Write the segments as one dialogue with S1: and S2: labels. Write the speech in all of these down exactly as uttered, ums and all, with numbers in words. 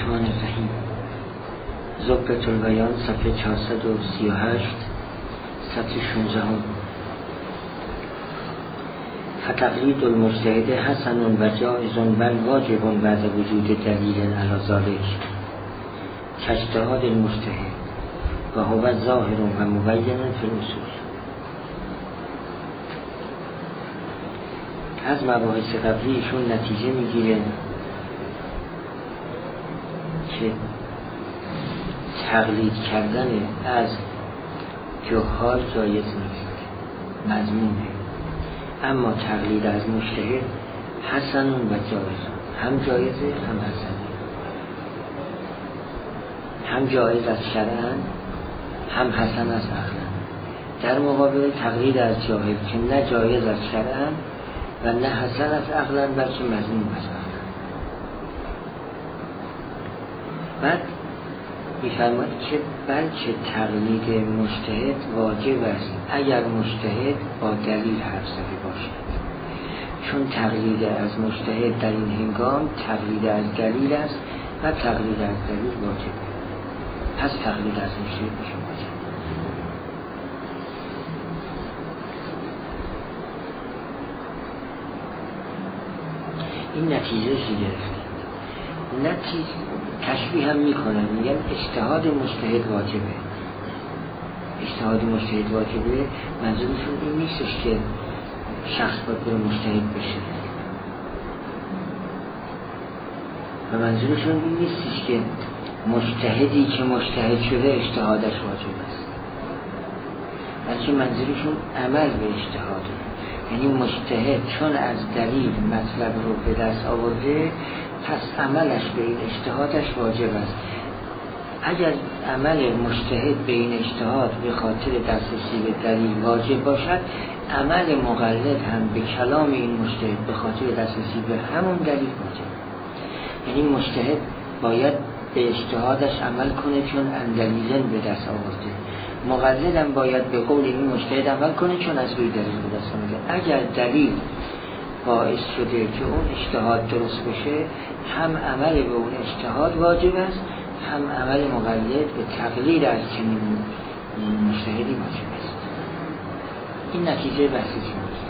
S1: الرحمن الرحیم. زبدة البیان صفحه چهارصد و سی و هشت سطر شانزده. فتقلید المجتهد حسن و جائز بل واجب بعد وجود دلیل علی ذلک کاجتهاد المجتهد و هو ظاهر و مبین فی الاصول. از مباحث قبلی ایشون نتیجه میگیره که تقلید کردن از جهال جایز نیست، مذمومه، اما تقلید از مجتهد حسن و جایز، هم جایزه هم حسنه، هم جایز از شرعاً هم حسن از عقلاً، در مقابل تقلید از جاهل که نه جایز از شرعاً و نه حسن از عقلاً بلکه مذموم از عقلاً. بعد می‌فرماید که بلکه تقلید مجتهد واجب است اگر مجتهد با دلیل حرف زده باشد، چون تقلید از مجتهد در این هنگام تقلید از دلیل است و تقلید از دلیل واجبه، پس تقلید از مجتهد میشه واجب. این نتیجه چی گرفته؟ نتیجه تشبیه هم میکنن، میگن اجتهاد مجتهد واجبه. اجتهاد مجتهد واجبه منظورشون این نیستش که شخص باید بره مجتهد بشه و منظورشون این نیستش که مجتهدی که مجتهد شده اجتهادش واجب است، بلکه منظورشون عمل به اجتهاده. یعنی مجتهد چون از دلیل مطلب رو به دست آورده پس عملش به این اجتهادش واجب است. اگر عمل مجتهد به این اجتهاد به خاطر دسترسی به دلیل واجب باشد، عمل مقلد هم به کلام این مجتهد به خاطر دسترسی به همون دلیل واجب. یعنی مجتهد باید به اجتهادش عمل کنه چون اندلیلن به دست آورده، مقلد هم باید به قول این مجتهد عمل کنه چون از روی دلیل به دست آورده. اگر دلیل باعث شده که اون اجتهاد درست بشه، هم عمل به اون اجتهاد واجب است، هم عمل مقلد به تقلید از چنین مجتهدی واجب است. این نتیجه بحثی شماست.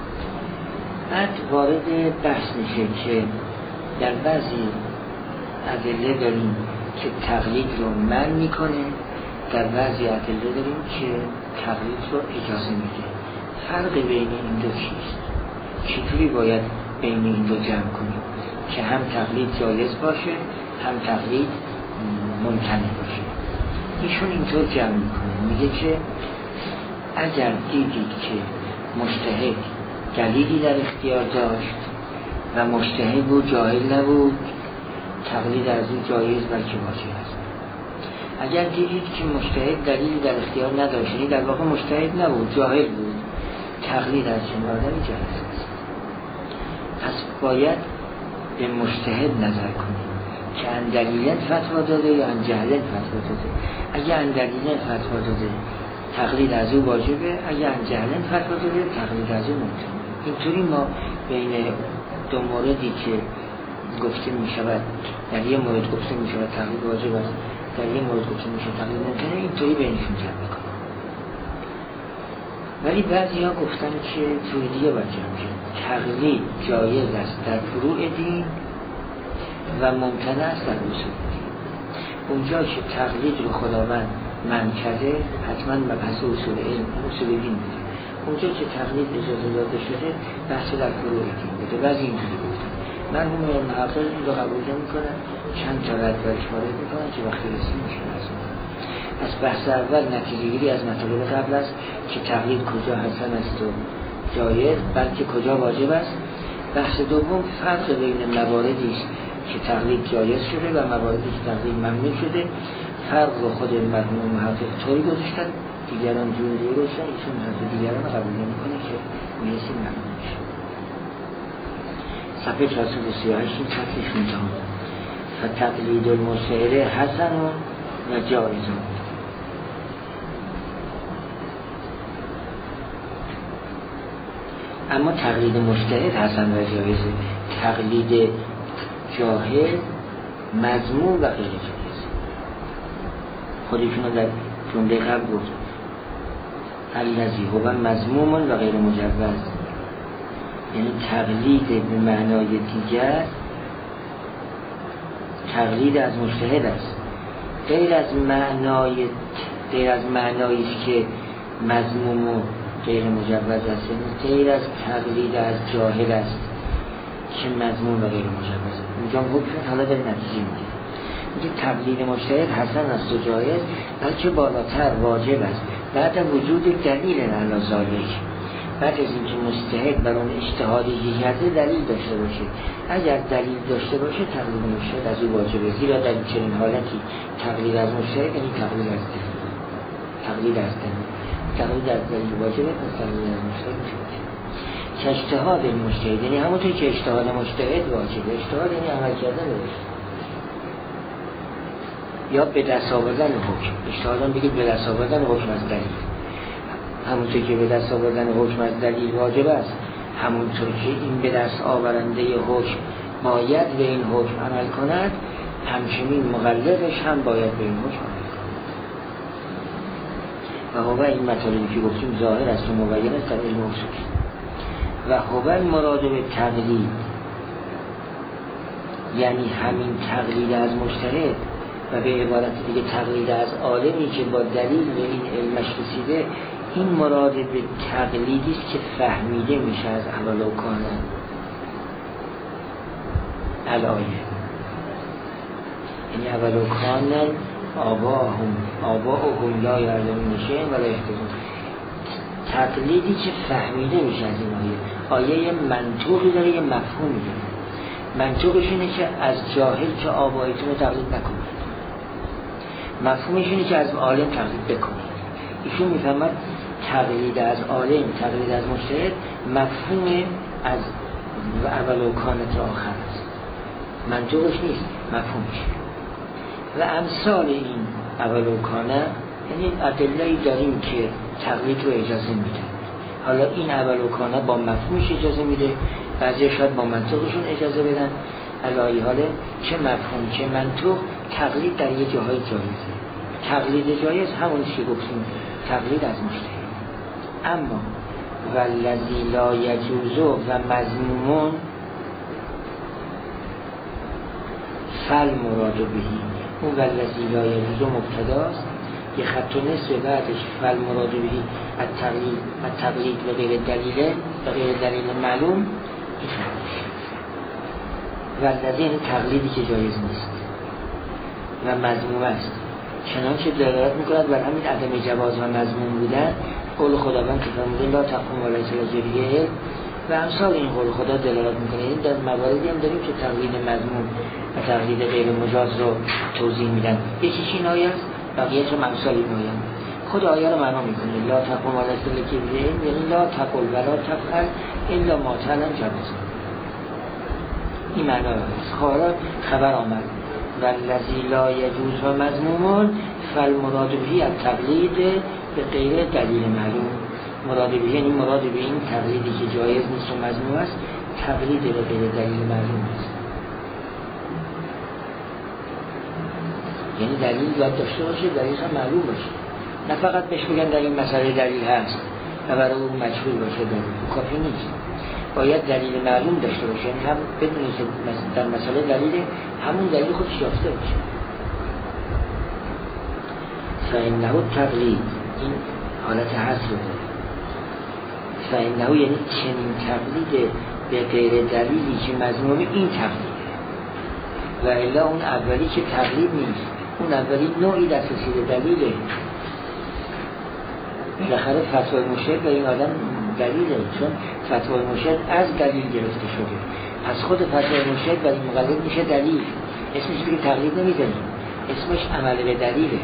S1: بعد وارد بحث میشه که در بعضی ادله داریم که تقلید رو منع میکنه، در بعضی ادله داریم که تقلید رو اجازه میده. فرق بین این دو چیست؟ چطوری باید بین این دو جمع کنیم که هم تقلید جایز باشه هم تقلید ممتنع باشه؟ ایشون اینطور جمع میکنه، میگه که اگر دیدید که مجتهد دلیلی در اختیار داشت و مجتهد بود جاهل نبود، تقلید از او جایز بلکه واجب است. اگر دیدید که مجتهد دلیلی در اختیار نداشت، یعنی در واقع مجتهد نبود جاهل بود، تقلید از چنین آدمی جایز است. پس باید به مجتهد نظر کنیم که ان دلیلن فتوا داده یا ان جهلن فتوا داده. اگر ان دلیلن فتوا داده تقلید از او واجبه، اگر ان جهلن فتوا داده تقلید از او ممکنه. اینطوری ما بین دو موردی که گفته می شود، در یک مورد گفته می شود تقلید واجب است، در یک مورد گفته می شود تقلید ممکنه، اینطوری بینشون جمع میکنیم. ولی بعضی ها گفتن که توی دیگه باید جمع کنیم، تقلید جایز است در فروع دین و ممکنه است در اصول دین. اونجا که تقلید رو خداوند منع کرده حتما مبحث اصول علم اصول دین بوده، اونجا که تقلید اجازه داده شده بحث در فروع دین بوده. بعضی اینجوری گفتن. مرحوم محقق این رو قبول میکنن، چند تا رد برش وارد میکنن که وقتی رسیم میشه از از بحث اول نتیجه گیری از مطالب قبل است که تقلید کجا حسن است و جایز بلکه کجا واجب است. بحث دوم فرق بین مواردی است که تقلید جایز شده و مواردی که تقلید ممنوع شده. فرق رو خود مرحوم محقق طوری گذاشتن، دیگران جور دیگه گذاشتن، ایشون حرف دیگران رو قبول نمیکنه که میرسیم ممنوع میشه. صفحه چهارصد و سی و هشت سطر شانزده. فتقلید المجتهد حسن و جایز. اما تقلید مجتهد حسن و جایزه. تقلید جاهل مذموم و غیر جایز. خودشون رو در جمله قبل گفت الذی هو مذموم و غیر مجوز، یعنی تقلید به معنای دیگر تقلید از مجتهد است، غیر از معنای غیر از معنایی است که مذموم و غیر مجوز است، یعنی غیر از تقلید از جاهل است که مذموم و غیر مجوز است. اینجا حکم حالا در نتیجه میگه میگه تقلید مجتهد حسن است و جایز، بلکه بالاتر واجب است بعد وجود دلیل علی ذالک، بعد از اینکه مجتهد بر اون اجتهادی کرده دلیل داشته باشه. اگر دلیل داشته باشه تقلید مجتهد از او واجبه، زیرا در چنین حالتی تقلید از مجتهد یعنی تقلید از دلیل، تقلید از دلیل تقلید از دلیل واجبه، پس تقلید از مجتهد میشه که اجتهاد مجتهد، یعنی همونطور که اجتهاد مجتهد واجبه. اجتهاد یعنی عمل کردن بهش یا به دست آوردن حکم. اجتهادان بگید به دست آوردن حکم از دلیل، همونطور که به دست آوردن حکم از دلیل واجب است، همونطور که این به دست آورنده حکم باید به این حکم عمل کند، همچنین مقلدش هم باید به این حکم عمل کند. و هو این مطالبی که گفتیم ظاهر است و مبین است در علم اصول. و هو مراد به تقلید یعنی همین تقلید از مجتهد، و به عبارت دیگه تقلید از عالمی که با دلیل به این علمش رسیده. این مراد به تقلیدی است که فهمیده میشه از اول و کانه الایه، یعنی اول و کانه آباهم آباهم لا یعلمون شیئا ولا یهتدون. تقلیدی که فهمیده میشه از این آیه. آیه منطوقی داره، یه مفهومی داره. منطوقش اینه که از جاهل که آبایتون رو تقلید نکنید، مفهومش اینه که از عالم تقلید بکنید. ایشون میفهمد تقلید از عالم، تقلید از مجتهد مفهوم از و اول و کانت آخر است، منطوقش نیست، مفهومش. و امثال این اول و کانه یعنی ادله‌ای داریم که تقلید رو اجازه میده. حالا این اول و کانه با مفهومش اجازه میده، بعضی شاید با منطوقشون اجازه بدن. علایه حاله چه مفهوم چه منطوق تقلید در یه جاهای جایزه. تقلید جایز همون که گفتیم تقلید از مجتهد. اما والذی لا یجوز و مذموم فل مراد بهی، اون والذی لا یجوز مبتداست، یه خط و نصف بعدش فل مراد بهی التقلید التقلید و غیر دلیل و غیر دلیل معلوم. این خطش والذی یعنی تقلیدی که جایز نیست و مذموم است، چنانچه دلالت میکند بر همین عدم جواز و مذموم بودن. قول خداوند که فرموده لا تقوم علی جریه و امثال این قول خدا دلالت میکنه. این در مواردی هم داریم که تقلید مذموم و تقلید غیر مجاز رو توضیح میدن. یکیش این آیه است، بقیه‌اش هم امثال این آیه. خود آیه رو معنا میکنه لا تقوم علی جریه یعنی لا تقل ولا تفعل الا ما تعلم جواز. این معنا است. حالا خبر آمد والذی لا یجوز و مذموم فالمراد به التقلید به غیر دلیل معلوم. مراد به یعنی مراد به این تقلیدی که جایز نیست و مذموم است، تقلید به غیر دلیل معلوم است. یعنی دلیل باید داشته باشه، دلیل هم معلوم باشه، نه فقط بهش بگن در این مسئله دلیل هست و برای اون مجهول باشه، دلیل کافی نیست. باید دلیل معلوم داشته باشه، یعنی هم بدونید که در مسئله دلیل همون دلیل خودش یافته باشه. فإنه تقلید این حالت حصر داره. فإنه یعنی چنین تقلید به غیر دلیلی که مذموم این تقلید و الا اون اولی که تقلید نیست. اون اولی نوعی دسترسی به دلیله. بالاخره فتوای مرشد به این آدم دلیله، چون فتوای مرشد از دلیل گرفته شده. از خود فتوای مرشد برای مقلد میشه دلیل. اسمش دیگه تقلید نمیزنیم، اسمش عمل به دلیله.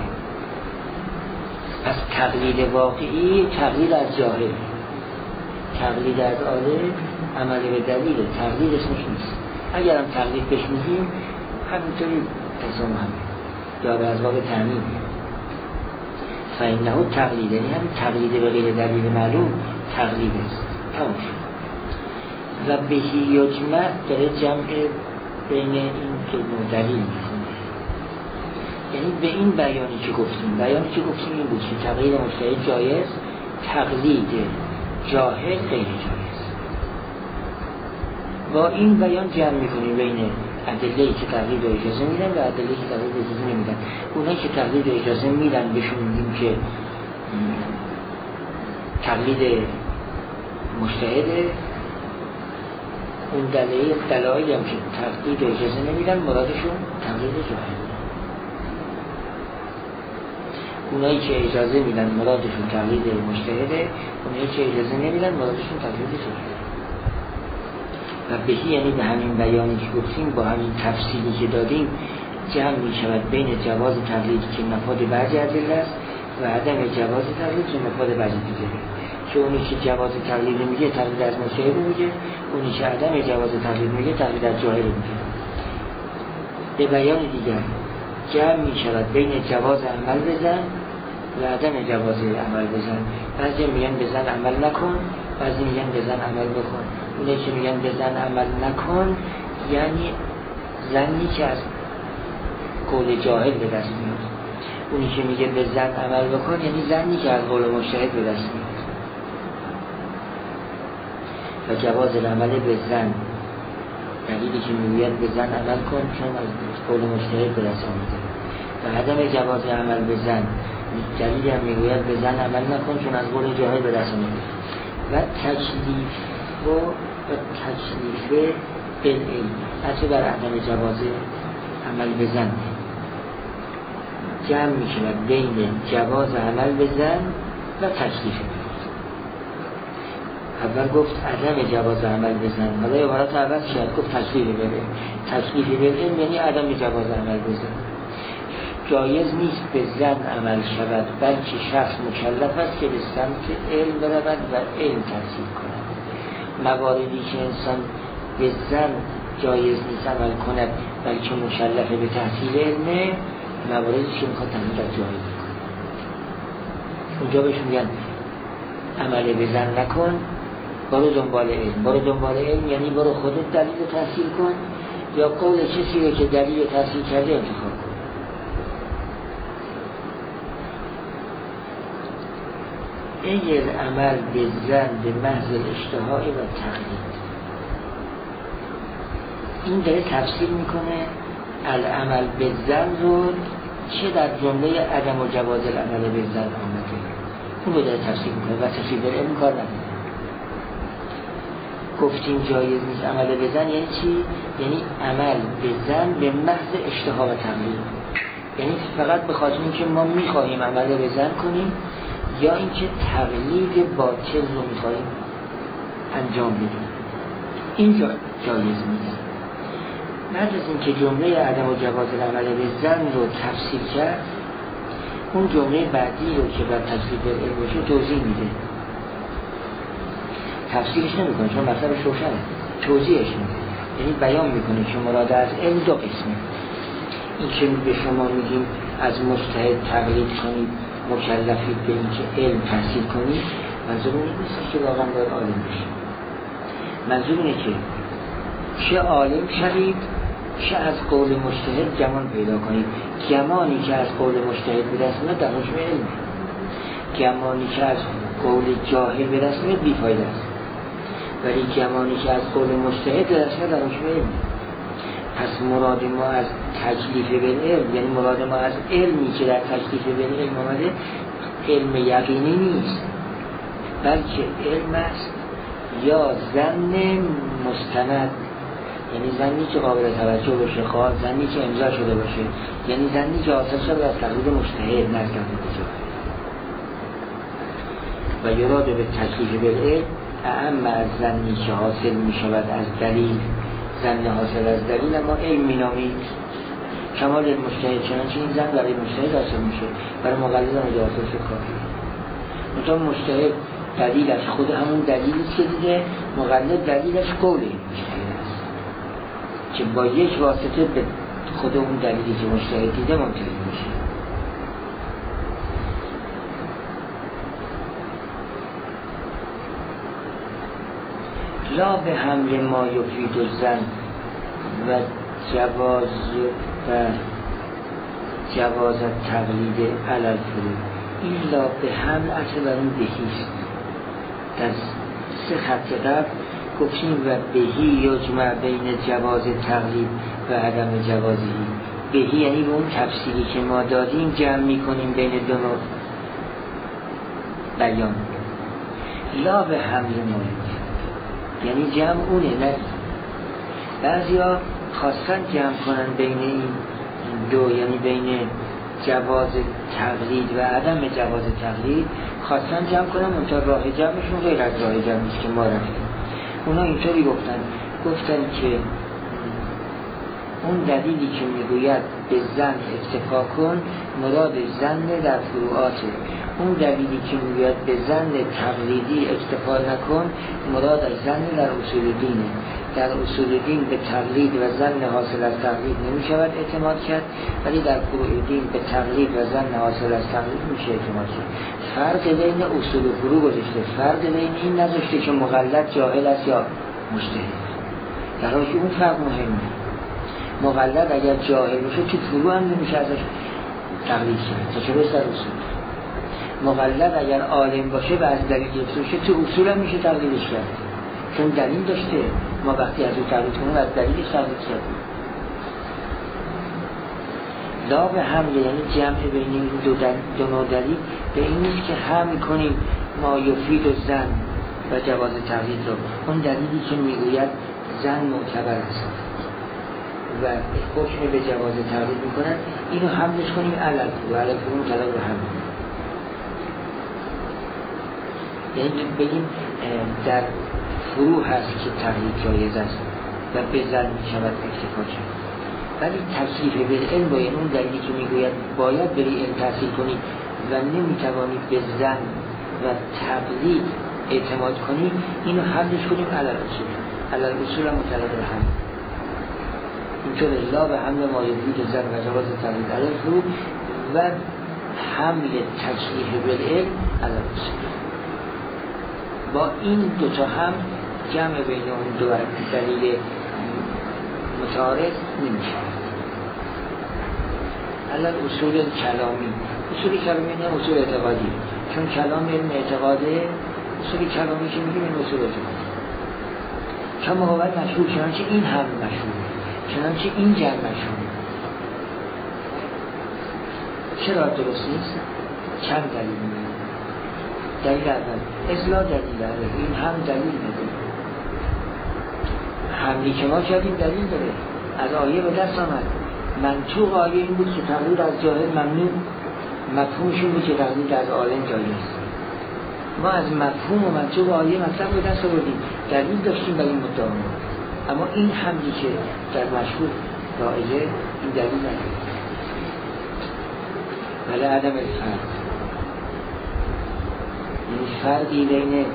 S1: پس تقلید واقعی تقلید از جاهل، تقلید از عالم عمل به دلیله، تقلید اسمش نیست. اگر هم تقلید بهش میگیم همینطوری تصمیم همین یا به ازواق تعمیم. فإنه تقلید یعنی هم تقلید به غیر دلیل معلوم تقلید است. تمام شد. و بهی یجمع داره جمع بین این که دلیل میکنه. یعنی به این بیانی که گفتیم، بیانی که گفتیم این بود که تقلید مجتهد جایز، تقلید جاهل غیر جایز. با این بیان جمع میکنیم بین ادله‌ای که تقلید اجازه میدن و ادله‌ای که تقلید اجازه نمیدن. اونایی که تقلید اجازه میدن بهشون میگیم که تقلید مجتهده. اون دلایل دلایلی هم که تقلید اجازه نمیدن مرادشون تقلید جاهل. اونایی که اجازه میدن مرادشون تقلید مجتهده، اونایی که اجازه نمیدن مرادشون تقلید جاهل. و بهی یعنی به همین بیانی که گفتیم با همین تفصیلی که دادیم جمع می شود بین جواز تقلید که مفاد بعضی ادله است و عدم جواز تقلید که مفاد بعضی دیگره. که اونی که جواز تقلید میگه تقلید از مجتهد میگه، اونی که عدم جواز تقلید میگه تقلید از جاهل میگه. به بیان دیگر جمع می شود بین جواز عمل بزن و عدم جواز عمل بزن. بعضی میگن بزن عمل نکن، بعضی میگن بزن عمل بکن. اونی که میگن بزن عمل نکن یعنی زنی که از قول جاهل به دست میاد. اونی که میگه بزن عمل بکن یعنی زنی که از قول مجتهد به دست میاد. و جواز العمل بزن دلیلی که میگوید بزن عمل کن چون از قول مجتهد به دست آمده. و عدم جواز عمل بزن دلیلی هم میگوید بزن عمل نکن چون از قول جاهل به دست آمده. و تکلیف و تکلیف بالعلم حتی بر عدم جواز عمل بزن جمع می شود بین جواز عمل بزن و تکلیف. اول گفت عدم جواز عمل بزن، حالا عبارت عوض شد گفت تکلیف بالعلم. تکلیف بالعلم یعنی عدم جواز عمل بزن. جایز نیست به زن عمل شود بلکه شخص مکلف است که به سمت علم برود و علم تحصیل کند. مواردی که انسان به زن جایز نیست عمل کند بلکه مکلف به تحصیل علمه، مواردی که میخواد تحصیل از جاهل کنه. اونجا بهش میگن عمل به زن نکن، برو دنبال علم. برو دنبال علم یعنی برو خودت دلیل تحصیل کن یا قول کسی رو که دلیل تحصیل کرده انتخاب کن. ای العمل به زن به محض الاشتهاء و تقلید. این داره تفسیر میکنه العمل به زن رو چه در جمله عدم و جواز العمل به زن آمده، اون رو داره تفسیر میکنه و تفسیر به علم کار نمیکنه. گفتیم جایز نیست عمل به زن یعنی چی؟ یعنی عمل به زن به محض اشتها و تقلید، یعنی فقط به خاطر اینکه ما میخواهیم عمل به زن کنیم یا اینکه تقلید باطل رو میخواهیم انجام بدیم. این جا جایز نیست. بعد از اینکه جمله عدم و جواز العمل به زن رو تفسیر کرد، اون جمله بعدی رو که بر تفسیر علم باشه توضیح میده. تفسیرش نمیکنه چون مطلبش روشنه، توضیحش میده. یعنی بیان میکنه که مراد از علم دو قسمه. این که به شما میگیم از مجتهد تقلید کنید، مکلفید به این که علم تحصیل کنید، منظور این نیست که واقعا باید عالم بشید. منظور اینه که چه عالم شوید چه از قول مجتهد گمان پیدا کنید. گمانی که از قول مجتهد برسونه در حکم علم، گمانی که از قول جاهل برسونه بیفایده است، ولی گمانی که از قول مجتهد برسونه در حکم علم. پس مراد ما از تکلیف بالعلم یعنی مراد ما از علمی که در تکلیف بالعلم آمده علم یقینی نیست بلکه علم است یا ظن مستند، یعنی ظنی که قابل توجه باشه، خواه ظنی که امضا شده باشه، یعنی ظنی که حاصل شده از تقلید مجتهد نزد جاهل. و یراد به تکلیف بالعلم اعم از ظنی که حاصل می شود از دلیل، ظن حاصل از دلیل اما علم می نامید. کمال مجتهد چنانچه این ظن برای مجتهد حاصل میشه، برای مقلد هم حاصل شد کافی. مثلا مجتهد دلیلش خود همون دلیلی که دیده، مقلد دلیلش قول مجتهد است که با یک واسطه به خود اون دلیلی که مجتهد دیده منتهی میشه. لا به حمل ما یفید الظن و جواز و جواز تقلید علی الفروع ایلا به حمل اصل بر اون بهیست. در سه خط قبل گفتیم و بهی یجمع بین جواز تقلید و عدم جوازی. بهی یعنی به اون تفسیری که ما دادیم جمع میکنیم بین دو نوع بیان. لا به حمل مورد یعنی جمع اونه، نه بعضی ها خواستن جمع کنن بین این دو، یعنی بین جواز تقلید و عدم جواز تقلید خواستن جمع کنن، منتها راه جمعشون غیر از راه جمعیست که ما رفتیم. اونا اینطوری گفتن گفتن که اون دلیلی که میگوید به زن اکتفا کن مراد زن در فروعاته، اون دلیلی که میگوید به زن تقلیدی اکتفا نکن مراد از زن در اصول دینه. در اصول دین به تقلید و زن حاصل از تقلید نمی شود اعتماد کرد، ولی در فروع دین به تقلید و زن حاصل از تقلید میشه اعتماد کرد. فرق بین اصول و فروع گذاشته، فرق بین این نذاشته که مقلد جاهل است یا مجتهد، در حالی که اون فرق مهمه. مقلد اگر جاهل باشه تو فروع هم نمیشه ازش تقلید کرد، تا چه برسه در اصول. مقلد اگر عالم باشه و از دلیل گرفته باشه تو اصول هم میشه تقلیدش کرد، چون دلیل داشته. ما وقتی از او تقلید کنیم از دلیلش تقلید کردیم. لا به حمل یعنی جمع بین این دو, دو نوع دلیل به این نیست که حمل کنیم ما یفید و زن و جواز تقلید رو، اون دلیلی که میگوید زن معتبر است و حکم به جواز تقلید میکنن اینو حملش کنیم علل فرو علل فرو مطلق به حمل، یعنی بگیم در فروع هست که تقلید جایز است و به زن میشود اکتفا کرد، ولی تکلیف بالعلم با اون دلیلی که میگوید باید بری علم تحصیل کنی و نمیتوانید به زن و تقلید اعتماد کنی، اینو حملش کنیم علل اصول. علل اصول هم مطلق به حمل، اینطور لا به حمل ما یفید زن و جواز تقلید علل فرو و حمل تکلیف بالعلم علل اصول. با این دوتا هم جمع بین اون دو دلیل متعارض نمیشه. علل اصول کلامی، اصول کلامی نه اصول اعتقادی، چون کلام علم اعتقاده، اصول کلامی که میگیم این اصول اعتقادی. کما هو مشهور، چنانچه این هم مشهور، چنانچه این جمع مشهور. چرا درست نیست؟ چند دلیل میگیم. دلیل اول اصلاح دلیل داره، این هم دلیل نداره. حملی که ما کردیم دلیل داره، از آیه به دست آمد. منطوق آیه این بود که تقلید از جاهل ممنوع، مفهومش این بود که تقلید از عالم جایز. ما از مفهوم و منطوق آیه مطلب به دست آوردیم، دلیل داشتیم برای این مدعا، اما این حملی که در مشهور رایجه این دلیل نداره. ولی عدم الفرق، یعنی فرقی بین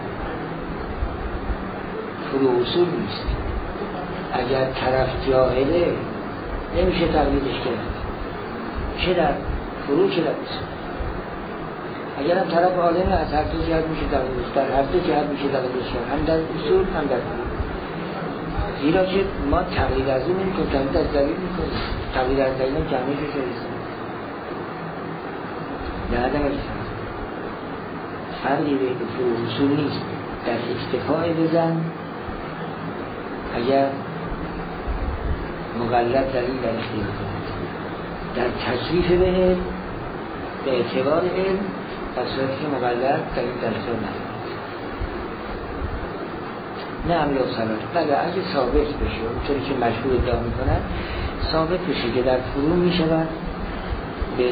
S1: فروع اصول نیست. اگر طرف جاهله نمیشه تقلیدش کرد، چه در فروع چه در اصول. اگر هم طرف عالمه از هر دو جهت میشه تقلیدش، در هر دو جهت میشه تقلیدش کرد، هم در اصول هم در فروع. زیرا که ما تقلید از اون نمیکنیم، تقلید از دلیل میکنیم، تقلید از دلیل هم جمعیش رو شدیستیم. در عدم الفرق، فرقی بین فروع اصول نیست. در اکتفاء بزن اگر مقلد دلیل در اختیار کنید، در تکلیف به علم به اعتبار علم در صورتی که مقلد دلیل در اختیار ندارد. نه عمل و صلاح، بله اگه ثابت بشه اونطوری که مشهور ادعا میکنن ثابت بشه که در فروع میشود به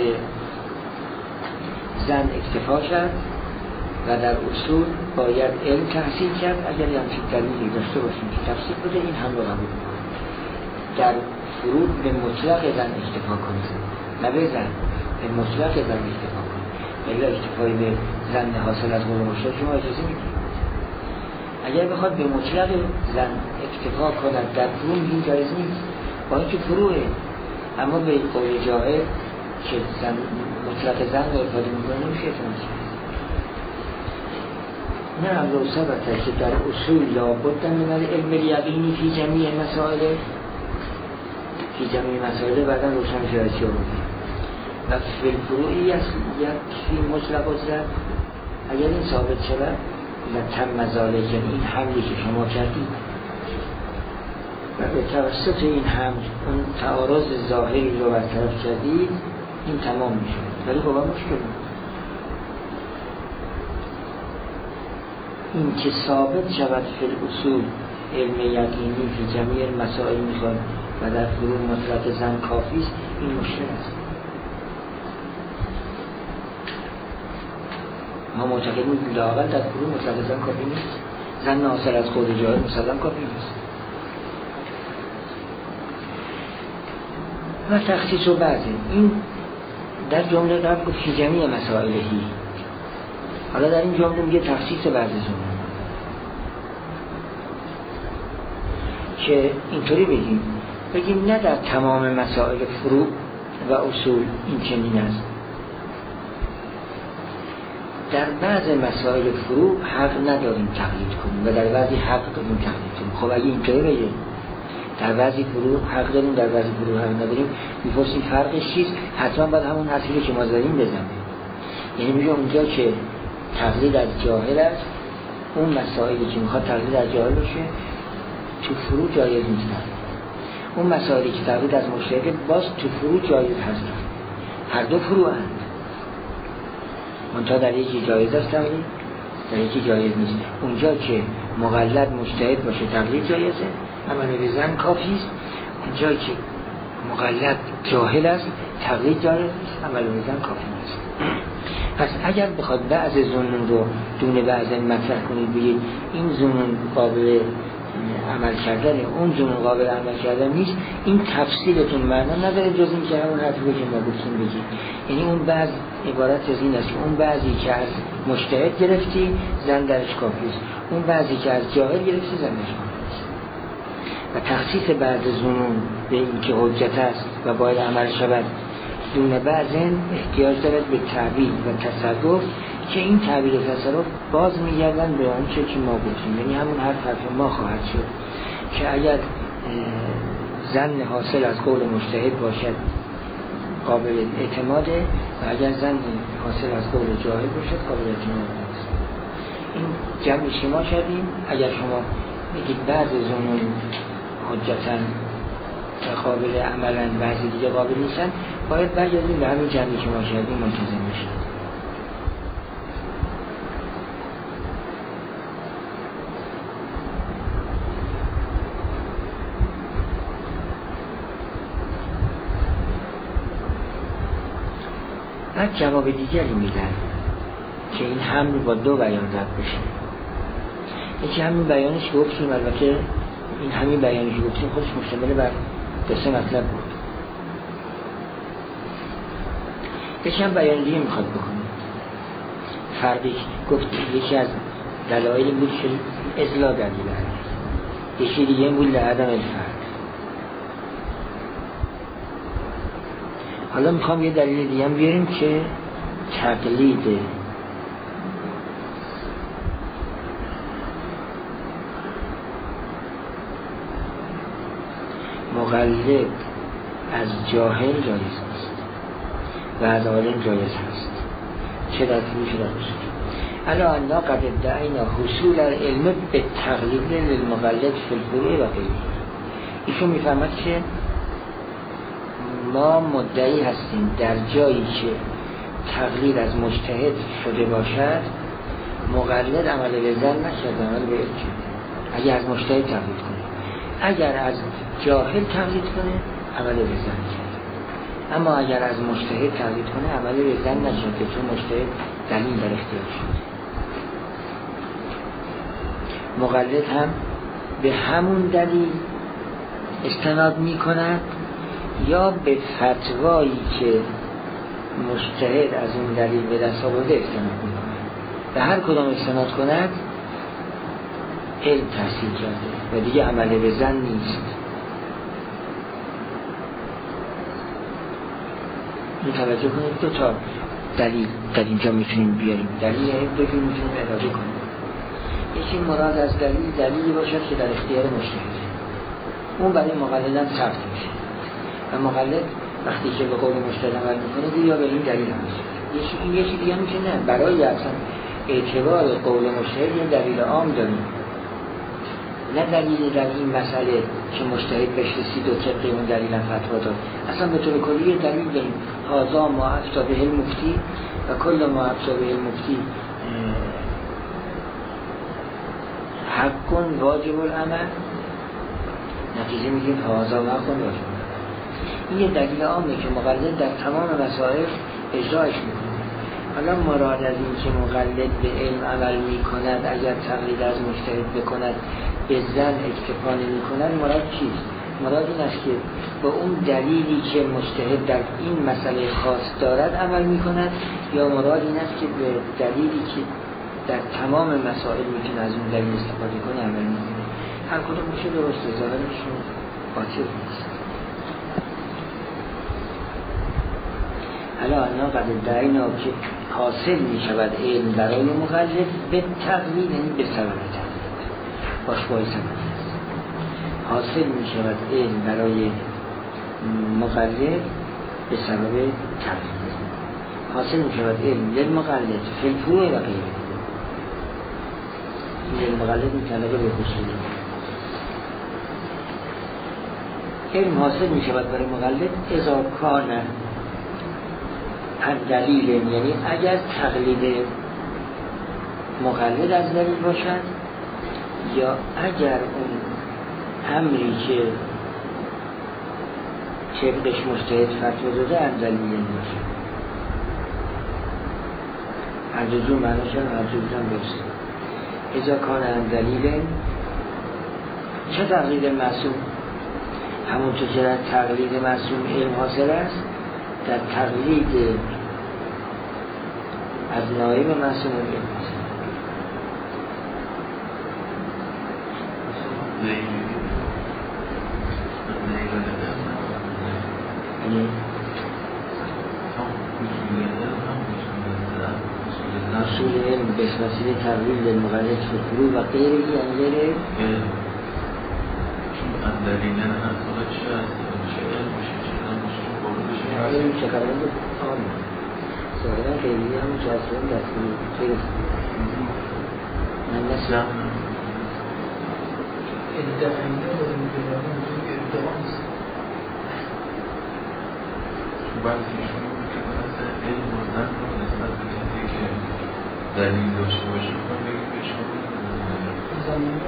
S1: زن اکتفا کرد و در اصول باید علم تحصیل کرد، اگر یه همچین دلیلی داشته باشیم که تفسیر بده این هم رو قبول میکنه. در فروع به مطلق زن اکتفا کنید، نه به زن، به مطلق زن اکتفا کنید، الا اکتفایی به زن حاصل از قول مشترک شما اجازه میدید. اگر بخواد به مطلق زن اکتفا کند در فروع این جایز نیست، با اینکه فروعه، اما به قول جاهل که زن مطلق زن رو افاده میکنه نمیشه اعتماد کرد. نه لو ثبت که در اصول لابد من علم الیقینی فی جمیع مسائل، فی جمیع مسائل بعدا روشن شده چی بود. و فی الفروعی یکفی مطلق الظن، اگر این ثابت شود لتم ذالک، یعنی این حملی که شما کردید و به توسط این حمل اون تعارض ظاهری رو برطرف کردید، این تمام میشه. ولی خب مشکل این که ثابت شود فی الاصول علم یقینی فی جمیع مسائل میخواد و در فروع مطلق زن کافی است، این مشکل است. ما معتقدیم لااقل در فروع مطلق زن کافی نیست، زن حاصل از خود جاهل مثلا کافی نیست. و تخصیص و بعضی این در جمله قبل گفت فی جمیع مسائلهی، حالا در این جمله میگه تخصیص بعضی زمین، که اینطوری بگیم بگیم نه در تمام مسائل فروع و اصول این چنین است، در بعض مسائل فروع حق نداریم تقلید کنیم و در بعضی حق داریم تقلید کنیم. خب اگه اینطوری بگیم در بعضی فروع حق داریم در بعضی فروع حق نداریم، می‌پرسیم فرقش چیست؟ حتما باید همون حرفی که ما زدیم بزنیم. یعنی میگه اونجا که تقلید از جاهل است، اون مسائلی که میخواد تقلید از جاهل باشه تو فروع جایز نیست. اون مسائلی که تقلید از مجتهد باز تو فروع جایز هست. هر دو فروع هست، منتها در یکی جایز است تقلید، در یکی جایز نیست. اونجا که مقلد مجتهد باشه تقلید جایزه، عمل به زن کافی است. اونجا که مقلد جاهل است تقلید جایز نیست، عمل به زن کافی نیست. پس اگر بخواد بعض ظنون رو دون بعض مطرح کنید بگید این ظنون قابل عمل کردن، اون ظنون قابل عمل کردن نیست، این تفصیلتون معنا نداره جز این که همون حرفی که ما گفتیم بگید. یعنی اون بعض عبارت از این است که اون بعضی که از مجتهد گرفتی زن درش کافی است، اون بعضی که از جاهل گرفتی زن درش کافی است. و تخصیص بعض ظنون به این که حجت است و باید عمل شود دون بعضن احتیاج دارد به تعبیر و تصرف، که این تعبیر و تصرف باز میگردن به آنچه که ما گفتیم. یعنی همون حرف حرف ما خواهد شد که اگر زن حاصل از قول مجتهد باشد قابل اعتماده و اگر زن حاصل از قول جاهل باشد قابل اعتماد نیست. این جمعی که ما شدیم. اگر شما بگید بعض زنون حجتن قابل عملن بعضی دیگه قابل نیستن، باید برگردیم به همین جمعی که ما شدیم منتظم میشیم. بعد جواب دیگری میدن که این حمل با دو بیان رد بشه. یکی همین بیانش که گفتیم، البته این همین بیانی که گفتیم خودش مشتمل بر دو سه مطلب بود. یکی هم بیان دیگه میخواد بکنه. فرقی گفت یکی از دلایل بود که اضلاع دلیل هست، یکی دیگه بود لعدم الفرق. حالا میخوام یه دلیل دیگه هم بیاریم که تقلید مقلد از جاهل جایز است و از عالم جایز هست، چه در فروع چه در اصول. الا انا قد ادعینا حصول العلم به تقلید للمقلد فی الفروع و غیره. ایشون میفهمد که ما مدعی هستیم در جایی که تقلید از مجتهد شده باشد مقلد عمل به زن نشد، عمل به علم کرد. اگر از مجتهد تقلید کنه، اگر از جاهل تقلید کنه عمل به زن کرد. اما اگر از مجتهد تقلید کنه عمل به زن نشد، چون مجتهد دلیل در اختیار شد. مقلد هم به همون دلیل استناد می کند یا به فتوایی که مجتهد از اون دلیل به دست آورده استناد می کند. به هر کدام استناد کند علم تحصیل کرده و دیگه عمل به زن نیست. این توجه کنید دو تا دلیل در اینجا میتونیم بیاریم. دلیل دو تا میتونیم اضافه کنیم. یکی مراد از دلیل دلیلی باشد که در اختیار مجتهد، اون برای مقلدان ثبت میشه و مقلد وقتی که به قول مجتهد عمل میکنه یا به این دلیل هم میشه. یه چیزی دیگه میشه نه، برای اصلا اعتبار قول مجتهد یه دلیل عام داریم، نه دلیل در این مسئله که مجتهد بهش رسید و طبق اون دلیل هم فتوا داد. اصلا به طور کلی یه دلیل داریم، هذا ما افتى به المفتی و کل ما افتى به المفتی حق واجب العمل، نتیجه میگیم هذا ما حق واجب. این یه دلیل عامه که مقلد در تمام مسائل اجراش میکنه. حالا مراد از این که مقلد به علم عمل میکند اگر تقلید از مجتهد بکند به زن اکتفا نمی‌کند، مراد چیست؟ مراد این است که با اون دلیلی که مجتهد در این مسئله خاص دارد عمل می‌کند، یا مراد این است که به دلیلی که در تمام مسائل میتونه از اون دلیل استفاده کنه عمل می‌کنه. هر کدوم میشه درسته، ظاهرشون باطل نیست. حالا انا قد ادعینا که حاصل می‌شود علم برای مقلد به تقلید، یعنی به سبب تقلید باش باعث حاصل می شود علم برای مقلد به سبب تقلید، حاصل می شود علم للمقلد فی الفروع و غیره. این للمقلد متعلق به اصول. علم حاصل می شود برای مقلد اذا کان از دلیل، یعنی اگر تقلید مقلد از دلیل باشد، یا اگر اون امری که طبقش مجتهد فتوا داده از دلیل باشه. هر دو جو معنی شد، هر دو جو هم برسه. اذا کان از دلیل چه تقلید معصوم؟ همونطور که در تقلید معصوم علم حاصل است، در تقلید از نایب معصوم علم حاصل. اصول علم به وسیله تقلید للمقلد فی الفروع و غیره، یعنی غیره
S2: چون از دلیل اصلا چه است؟ چه علم میشه؟ چه علم میشه؟
S1: علم چه قرار بود؟ آن ظاهرا غیری هم چه اصلا دستی خیلی من نسیم
S3: ادعایده و مدرانه موضوع ادعا نیست.
S2: بعضی ایشون که مثلا علم و زن رو نسبت به کسی که دلیل داشته باشه کنم بگیم به شما
S3: زمین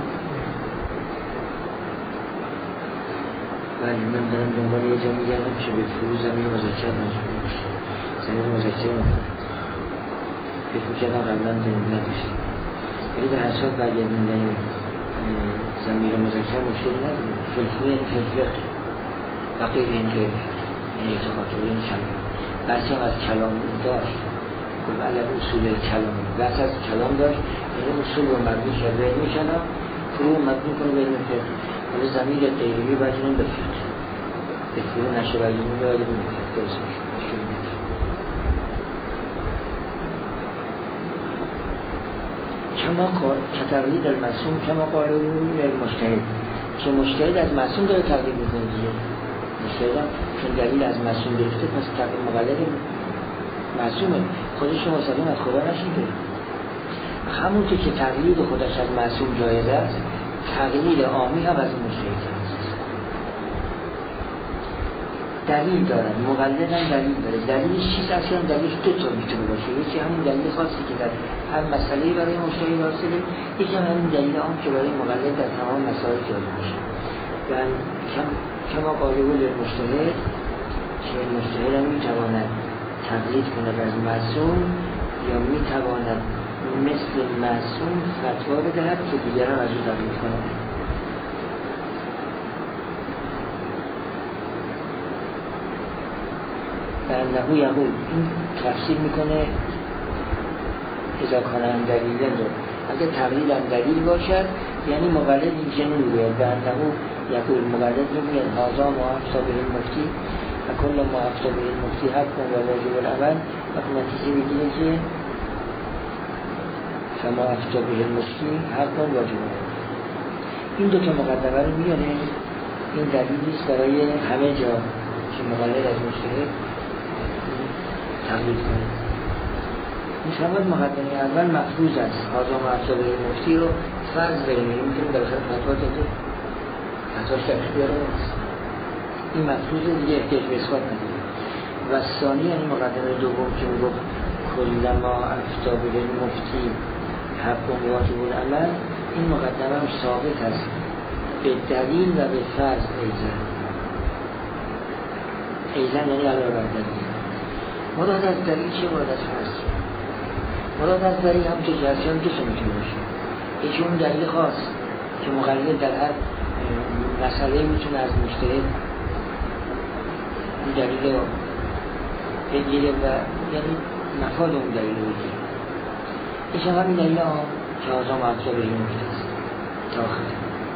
S1: ولی من دارم دنبال یه جا میگردم که به فرو زمین مذکر مجبور باشه، زمین مذکر مجبور به فرو کردم قبلا داریم نداشتیم، ولی به حساب برگردوندن زمین مذکر مشکل نداریم. فلفوی فلفق و غیر این غیر این اعتقاد رو این کلام بحثی هم از کلام داشت، کل علم اصول کلام بحث از کلام داشت، این اصول رو مبنی کرده به علم کلام، فرو مبنی کنه به علم فقه. حالا زمین غیری برجنون به فقه، به فرو نشه برجنون به علم فقه درست میشه، مشکل نیست. کما قال که تقلید از معصوم کما قال المجتهد، که مجتهد از معصوم داره تقلید میکنه دیگه. مجتهد هم چون دلیل از معصوم گرفته پس تقلید مقلد معصومه، خودش رو مستقیم از خدا نشیده. همونطور که تقلید خودش از معصوم جایز است، تقلید عامی هم از مجتهد هست. دلیل دارن، مقلد هم دلیل داره. دلیلش چیست؟ اصلا دلیلش دو تا میتونه باشه، یکی همون دلیل خاصی که در هر مسئله‌ای برای مجتهد حاصله، یکی هم همون دلیل عام که برای مقلد در تمام مسائل جاری میشه. یعنی کم کما قاله للمجتهد، که مجتهد هم میتواند تقلید کند از معصوم، یا میتواند مثل معصوم فتوا بدهد که دیگران از او تقلید کنند. در نحو یقول این تفسیر میکنه اذا کان هم دلیل رو، اگر تقلید هم دلیل باشد یعنی مقلد این جنون رو در نحو یقول مقلد رو میگن هذا ما افتى به المفتی و کل ما افتى به المفتی حق و واجب العمل، و نتیجه میگیره که فما افتى به المفتی حق و واجب العمل. این دو تا مقدمه رو میانه، این دلیلی است برای همه جا که مقلد از مجتهد تقلید کنه. میشود مقدمه اول مفروض است. حاضر معصوب مفتی رو فرض بریم میتونیم در خیلی فتوا داده فتواش در اختیار نیست. این مفروض دیگه احتیاج به اثبات نداره. و ثانی یعنی مقدمه دوم که میگفت کلما افتا بالمفتی حق و واجب العمل، این مقدمه هم ثابت است به دلیل و به فرض ایزن. ایزن یعنی علاوه بر دلیل. مراد از دلیل چه؟ مراد از فرض. مراد از دلیل هم که جزیان کسی میتونه باشه. یکی اون دلیل خاص که مقلد در هر مسئله میتونه از مجتهد این دلیل رو بگیره و یعنی مفاد اون دلیل رو بگیره. ایش هم همین دلیل هم که آزام اعضا به این مفت است تا آخر.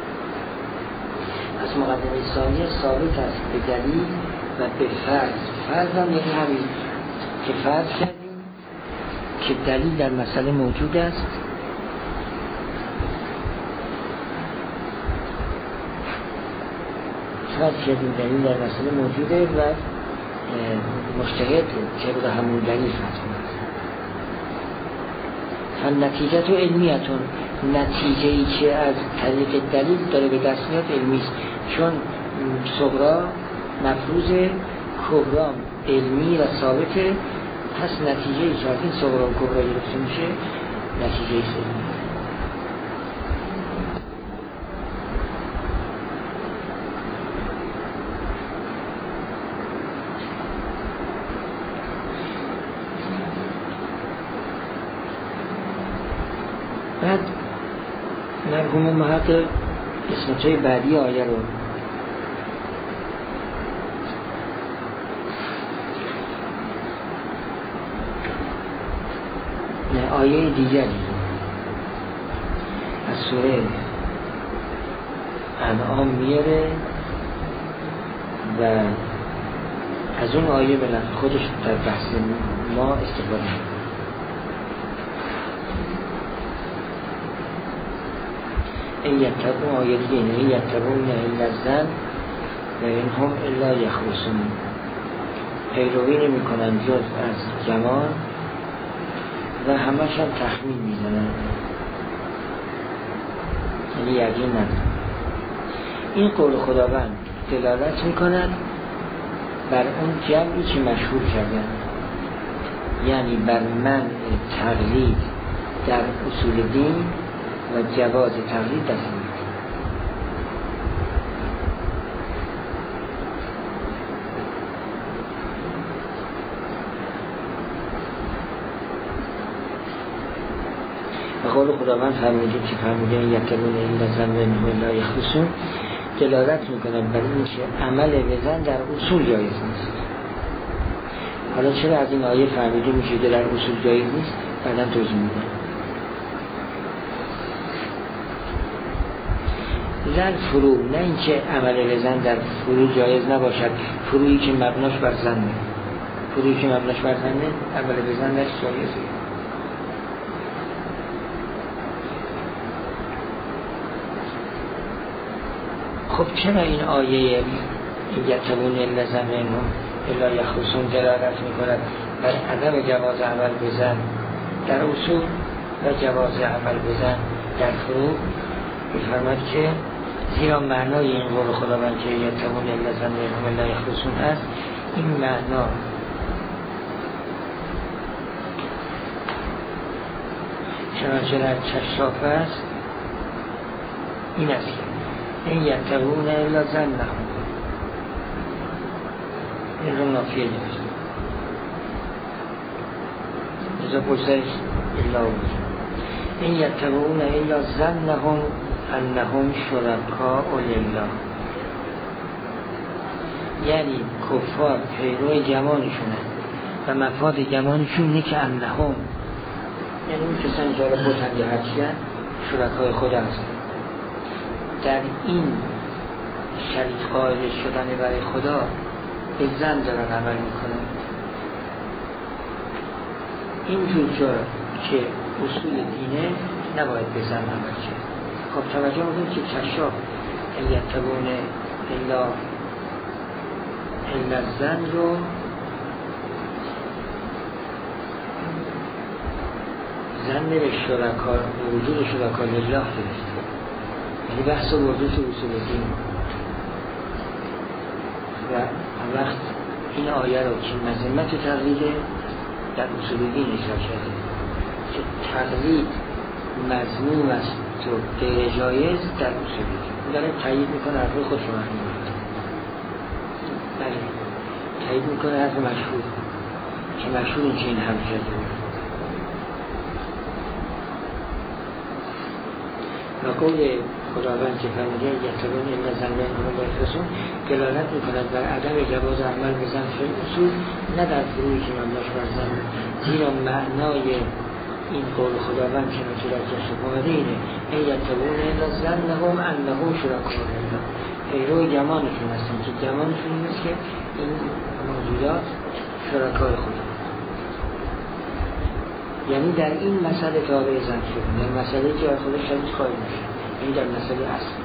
S1: از مقدمه ثانیه ثابت است به دلیل و به فرض. فرض هم یعنی همین که فرض کردیم که دلیل در مسئله موجود است فرض کردیم دلیل در مسئله موجوده و مجتهد طبق همون دلیل فتوا است. فالنتیجه تو علمیتون، نتیجه ای که از طریق دلیل داره به دست میاد علمی است، چون صغرا مفروض کبرا علمی و ثابته، پس نتیجه ای که از این صغرا و کبرا گرفته میشه نتیجه ای علمی. بعد مرحوم محقق قسمت‌های بعدی آیه رو نه آیه دیگری از سوره انعام میاره و از اون آیه به نفع خودش در بحث ما استفاده می‌کنه. این یتبون آیه دیگه اینه این یتبون الا الظن و این هم الا یخرسون، پیروی نمی کنن جز از گمان و همش هم تخمین میزنن، یعنی یقین ندارن. این قول خداوند دلالت میکنن بر اون جمعی که مشهور کردن، یعنی بر منع تقلید در اصول دین و جواز تقلید در سنت. و قول خداوند فرموده که فرموده این یتبون الا الظن و ان هم الا یخرسون دلالت میکنه بر این که عمل بزن در اصول جایز نیست. حالا چرا از این آیه فهمیده میشه که در اصول جایز نیست؟ بعدا توضیح میدم. زن فرو، نه اینکه عمل بزن در فرو جایز نباشد، فرویی که مبناش بر زنه، فرویی که مبناش بر زنه عمل بزن درش جایزه. خب چرا این آیه یتبون الا الظن و ان هم الا یخرسون دلالت میکند بر عدم جواز عمل بزن در اصول و جواز عمل بزن در فرو؟ میفرماد که زیرا معنای این قول خداوند که یتبون الا الظن و ان هم الا یخرسون است، این معنا چنانچه در کشاف است این است که این یتبون الا الظن این رو نافیه نوشته ازا پرسش الا بود این یتبون الا ظنهم انهم شرکاء لله، یعنی کفار پیرو گمانشونه و مفاد گمانشون اینه که انهم، یعنی اون کسانی که حالا بتن هرچیان شرکای خود هستن، در این شریک قائل شدن برای خدا به زن دارن عمل میکنن. اینجور جا که اصول دینه نباید به زن عمل کرد. خب توجه میکنید که کشاف یتبون الا علت زن رو زن به شرکا وجود شرکا لله گرفته، یعنی بحث ورده تو اصول دین و وقت این آیه رو که مذمت و تقلید در اصول دین اجرا کرده که تقلید مذموم است و غیر جایز در اصول دین داره تایید میکنه حرف خود رو مخنون بله تایید میکنه حرف مشهور که مشهور این که این حرف کرده و قول خداوند که فرموده یتبون این زن و اینها با اختصون دلالت میکند بر عدم جواز عمل به زن فی اصول، نه در فروعی که مبناش بر زن، زیرا معنای این قول خداوند که نصورت کشف آمده اینه این یتبون این زن هم انهم شرکا لله، پیرو گمانشون هستن که گمانشون این است که این موجودات شرکای خدا، یعنی در این مسئله تابع زن شدن، در مسئله که خدا شریک خواهی میشه، این در مسئله اصلی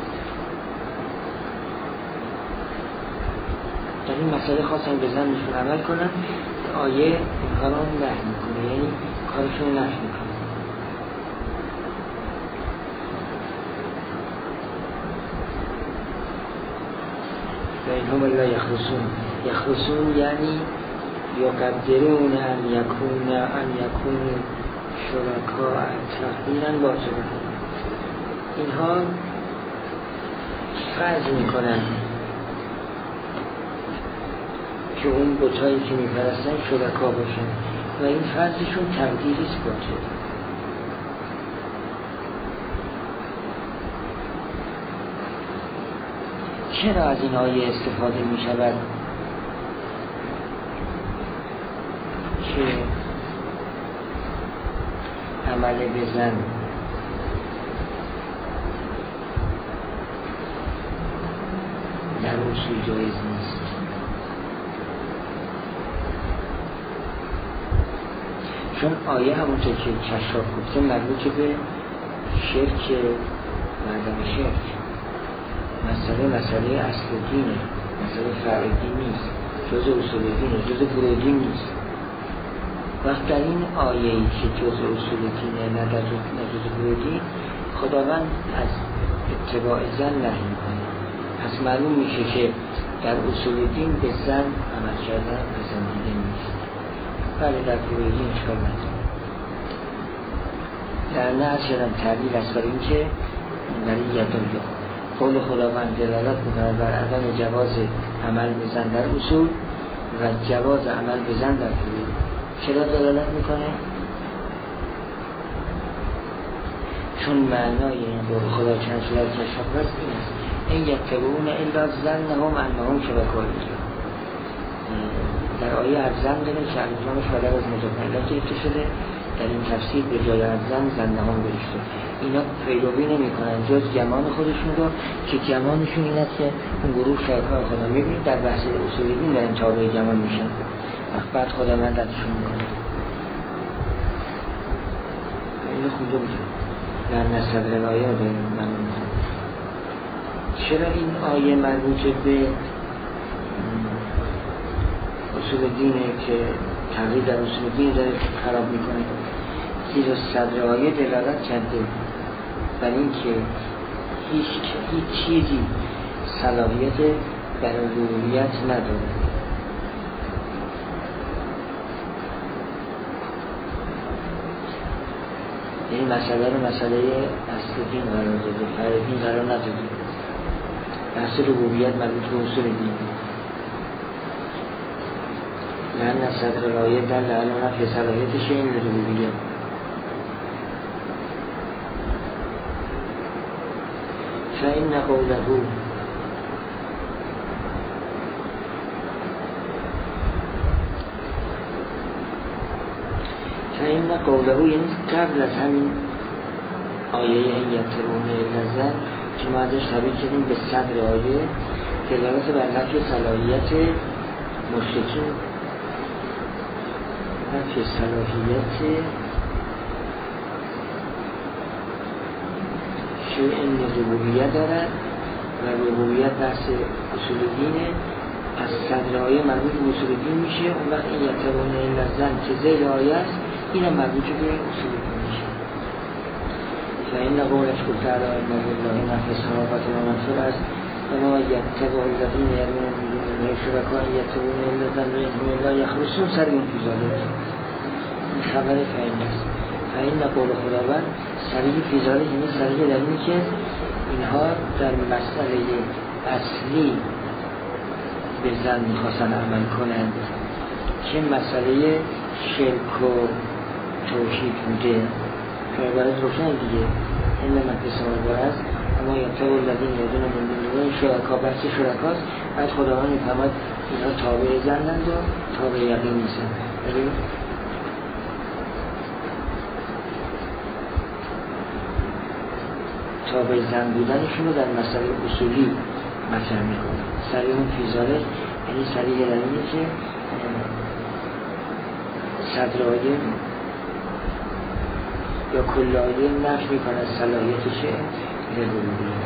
S1: در این مسئله خواستن به زنشون عمل کنن، آیه اینها را نهی میکنه، یعنی کارشون نهی میکنه. و اینهم لا یخرسون، یخرسون یعنی یقدرون ان یکون ان یکون شرکاء تقدیرا باطلا، اینها فرض میکنن که اون بتایی که میپرستن شرکا باشن و این فرضشون تقدیریست باطل. چرا از این آیه استفاده میشود که عمل بزن در اصول جایز نیست؟ چون آیه همونطور که کشاف گفته مربوط به شرک و عدم شرک، مسئله مسئله اصل دینه، مسئله فرع دین نیست، جز اصول دینه، جز فروع دین نیست. وقت در این آیه‌ای که جز اصول دینه نه جز فروع دین، خداوند از اتباع زن نهی می‌کنه، پس معلوم میشه که در اصول دین به زن عمل کردن به زن دیگه نیست. بله در فروع دین اشکال نداره. در نه از شدن تعبیر است برای این که برای یدالله قول خداوند دلالت می‌کنه بر عدم جواز عمل به زن در اصول و جواز عمل به زن در فروع. چرا دلالت میکنه؟ چون معنای این قول خدا چند صورت کشف است این است این یتبعون الا ظنهم انهم شرکاء لله. در آیه از زن داره که الزامش بدل از مضاف گرفته شده، در این تفسیر به جای از زن ظنهم گرفته. اینا پیروی نمی کنن جز گمان خودشون رو که گمانشون این است که اون گروه شرکای خدا میبینید در بحث اصول دین دارن تابع گمان میشن، بعد خدا من ردشون میکنه. اینو خونده بودم در نصدر آیه به من میکنم. چرا این آیه مربوط به اصول دینه که تغییر در اصول دین داره خراب میکنه؟ زیرا صدر آیه دلالت کرده بر این که هیچ, هیچ چیزی صلاحیت در ربوبیت نداره. این مسئله رو مسئله اصل دین قرار داده، فرع دین قرار نداده. بحث ربوبیت مربوط به اصول دین. لأن صدر الآیه دل علی نفی صلاحیت شیء للربوبیه. فإن قوله فإن قوله یعنی قبل از همین آیه این یتبعون الا ظن که ما ازش تعبیر کردیم به صدر آیه دلالت بر نفی صلاحیت مشرکین، نفی صلاحیت شیء ربوبیت دارد و ربوبیت بحث اصول دینه پس صدر آیه مربوط به اصول دین میشه. اون وقت این یتبعون الا الظن که زیر آیه است اینم مربوط به اصول دین میشه. و این قولش گفت تعالی ان لله ما فی السماوات و ما فی الارض و ما یتبع الذین یدعون من دونه شرکاء یتبعون الا الظن و انهم لا یخرصون سر این فی ذلک. این خبر فعیل است. و این قول خداوند سریع فی ذلک یعنی سریع در اینی که اینها در مسئله اصلی به ظن میخواستن عمل کنند که مسئله شرک و توحید بوده که عبارت روشن دیگه این مقدس آنگاه است. اما یتبع الذین یدعون من دونه شرکاء بحث شرکاست. بعد خداوند میفرماید اینها تابع ظنند و تابع یقین نیستند. ببین تابع ظن بودنشون رو در مسئله اصولی مطرح میکنه. سریع اون فیزاره یعنی سریع در اینه که صدر آیه یا کل آیه نفی میکنه صلاحیتش ربوبیه.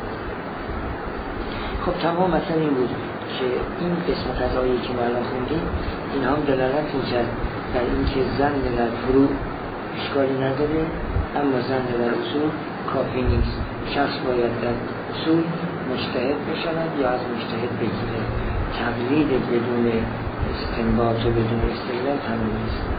S1: خب تمام مثلا این بود که این قسمت از آیه که ما الان خوندیم این هم دلالت میکرد در این که ظن در فروع اشکالی نداره اما ظن در اصول کافی نیست. شخص باید در اصول مجتهد بشود یا از مجتهد بگیره. تقلید بدون استنباط و بدون استدلال تمام نیست.